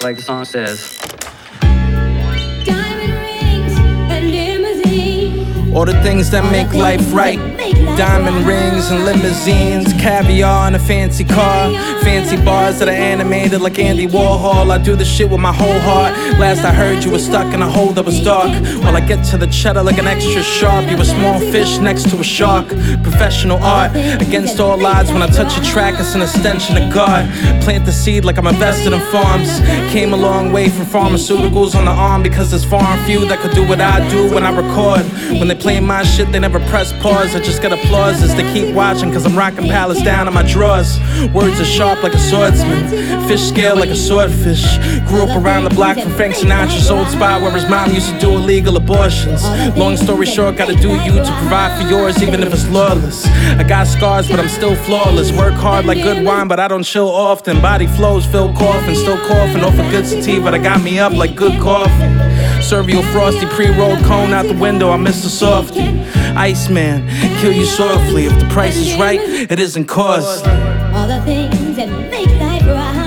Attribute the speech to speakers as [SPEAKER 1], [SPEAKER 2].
[SPEAKER 1] like the song says.
[SPEAKER 2] Diamond rings and limousine.
[SPEAKER 3] All the things that make life right. Diamond rings and limousines, caviar in a fancy car, fancy bars that are animated like Andy Warhol. I do the shit with my whole heart. Last I heard you were stuck in a hole that was dark. While I get to the cheddar like an extra sharp. You a small fish next to a shark. Professional art, against all odds. When I touch a track, it's an extension of God. Plant the seed like I'm invested in farms. Came a long way from pharmaceuticals on the arm, because there's far and few that could do what I do when I record. When they play my shit, they never press pause. I just get applause as they keep watching, cause I'm rocking palace down in my drawers. Words are sharp like a swordsman, fish scale like a swordfish. Grew up around the block from Frank Sinatra's old spot where his mom used to do illegal abortions. Long story short, gotta do you to provide for yours, even if it's lawless. I got scars, but I'm still flawless. Work hard like good wine, but I don't chill often. Body flows, feel coughing, still coughing off a good sativa that got me up like good coffee. Cereal frosty, pre-rolled cone out the window, I miss the softie. Iceman, kill you softly. If the price is right, it isn't costly.
[SPEAKER 2] All the things that make life right.